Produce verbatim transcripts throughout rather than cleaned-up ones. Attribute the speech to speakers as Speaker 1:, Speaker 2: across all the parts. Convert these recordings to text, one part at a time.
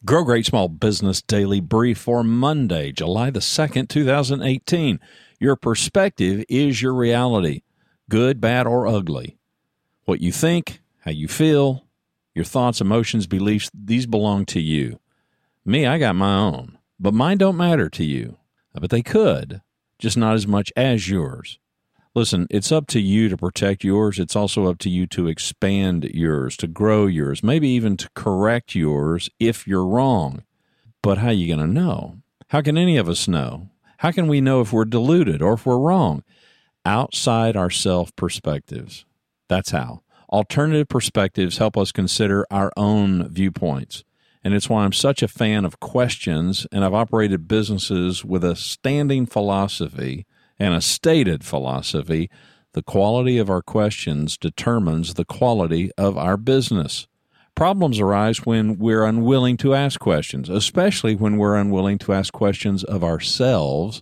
Speaker 1: Grow Great Small Business Daily Brief for Monday, July the second, two thousand eighteen. Your perspective is your reality, good, bad, or ugly. What you think, how you feel, your thoughts, emotions, beliefs, these belong to you. Me, I got my own, but mine don't matter to you. But they could, just not as much as yours. Listen, it's up to you to protect yours. It's also up to you to expand yours, to grow yours, maybe even to correct yours if you're wrong. But how are you going to know? How can any of us know? How can we know if we're deluded or if we're wrong? Outside our self-perspectives. That's how. Alternative perspectives help us consider our own viewpoints. And it's why I'm such a fan of questions, and I've operated businesses with a standing philosophy and a stated philosophy. The quality of our questions determines the quality of our business. Problems arise when we're unwilling to ask questions, especially when we're unwilling to ask questions of ourselves,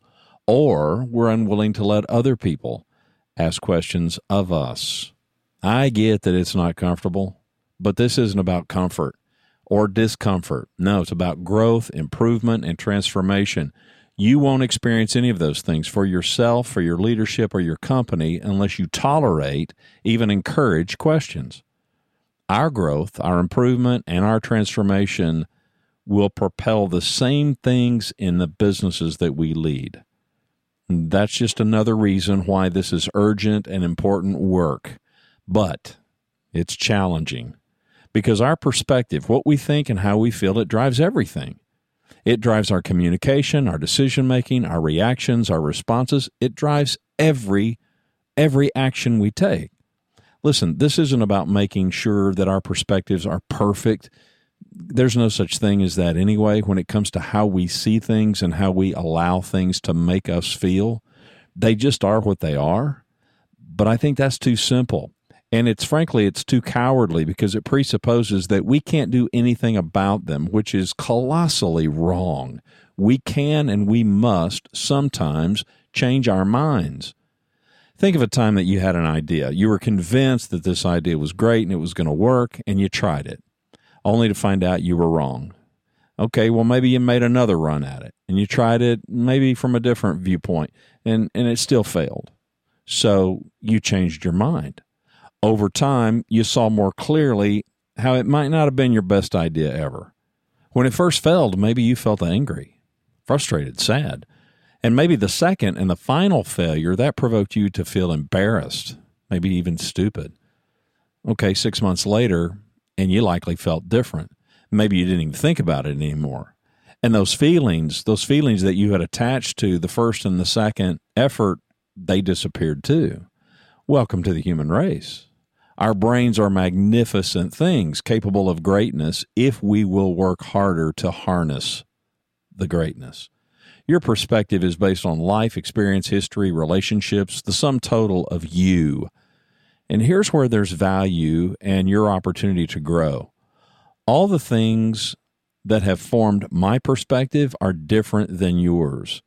Speaker 1: or we're unwilling to let other people ask questions of us. I get that it's not comfortable, but this isn't about comfort or discomfort. No, it's about growth, improvement, and transformation. You won't experience any of those things for yourself, for your leadership, or your company unless you tolerate, even encourage questions. Our growth, our improvement, and our transformation will propel the same things in the businesses that we lead. That's just another reason why this is urgent and important work. But it's challenging because our perspective, what we think and how we feel, it drives everything. It drives our communication, our decision-making, our reactions, our responses. It drives every, every action we take. Listen, this isn't about making sure that our perspectives are perfect. There's no such thing as that anyway when it comes to how we see things and how we allow things to make us feel. They just are what they are. But I think that's too simple. And it's frankly, it's too cowardly because it presupposes that we can't do anything about them, which is colossally wrong. We can and we must sometimes change our minds. Think of a time that you had an idea. You were convinced that this idea was great and it was going to work, and you tried it, only to find out you were wrong. Okay, well, maybe you made another run at it, and you tried it maybe from a different viewpoint, and, and it still failed. So you changed your mind. Over time, you saw more clearly how it might not have been your best idea ever. When it first failed, maybe you felt angry, frustrated, sad. And maybe the second and the final failure, that provoked you to feel embarrassed, maybe even stupid. Okay, six months later, and you likely felt different. Maybe you didn't even think about it anymore. And those feelings, those feelings that you had attached to the first and the second effort, they disappeared too. Welcome to the human race. Our brains are magnificent things capable of greatness if we will work harder to harness the greatness. Your perspective is based on life, experience, history, relationships, the sum total of you. And here's where there's value and your opportunity to grow. All the things that have formed my perspective are different than yours.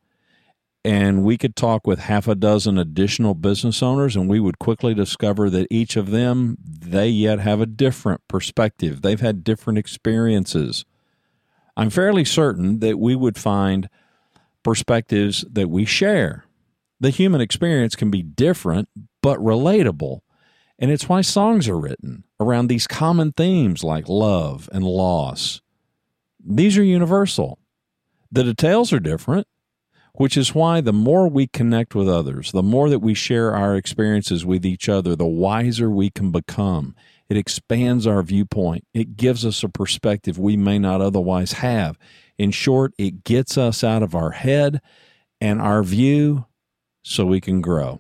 Speaker 1: And we could talk with half a dozen additional business owners, and we would quickly discover that each of them, they yet have a different perspective. They've had different experiences. I'm fairly certain that we would find perspectives that we share. The human experience can be different, but relatable. And it's why songs are written around these common themes like love and loss. These are universal. The details are different, which is why the more we connect with others, the more that we share our experiences with each other, the wiser we can become. It expands our viewpoint. It gives us a perspective we may not otherwise have. In short, it gets us out of our head and our view so we can grow.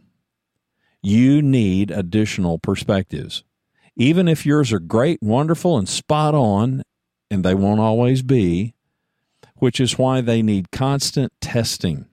Speaker 1: You need additional perspectives. Even if yours are great, wonderful, and spot on, and they won't always be, which is why they need constant testing.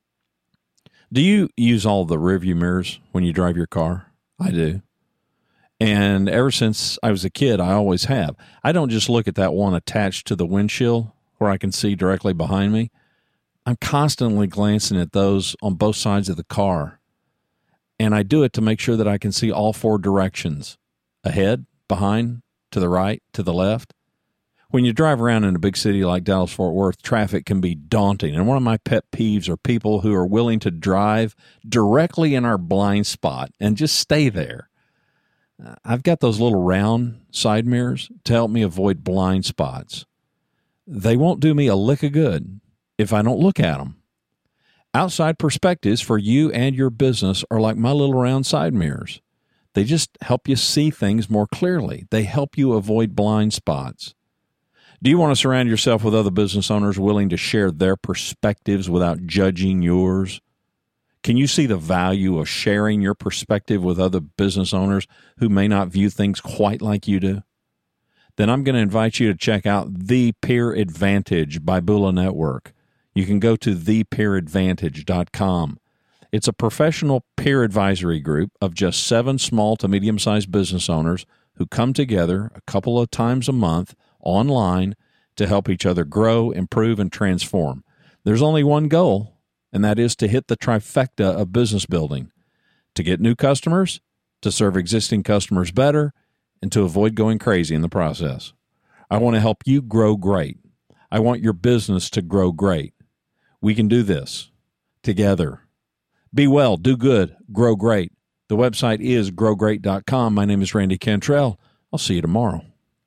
Speaker 1: Do you use all the rearview mirrors when you drive your car? I do. And ever since I was a kid, I always have. I don't just look at that one attached to the windshield where I can see directly behind me. I'm constantly glancing at those on both sides of the car. And I do it to make sure that I can see all four directions, ahead, behind, to the right, to the left. When you drive around in a big city like Dallas-Fort Worth, traffic can be daunting. And one of my pet peeves are people who are willing to drive directly in our blind spot and just stay there. I've got those little round side mirrors to help me avoid blind spots. They won't do me a lick of good if I don't look at them. Outside perspectives for you and your business are like my little round side mirrors. They just help you see things more clearly. They help you avoid blind spots. Do you want to surround yourself with other business owners willing to share their perspectives without judging yours? Can you see the value of sharing your perspective with other business owners who may not view things quite like you do? Then I'm going to invite you to check out The Peer Advantage by Bula Network. You can go to the peer advantage dot com. It's a professional peer advisory group of just seven small to medium-sized business owners who come together a couple of times a month online to help each other grow, improve, and transform. There's only one goal, and that is to hit the trifecta of business building, to get new customers, to serve existing customers better, and to avoid going crazy in the process. I want to help you grow great. I want your business to grow great. We can do this together. Be well, do good, grow great. The website is grow great dot com. My name is Randy Cantrell. I'll see you tomorrow.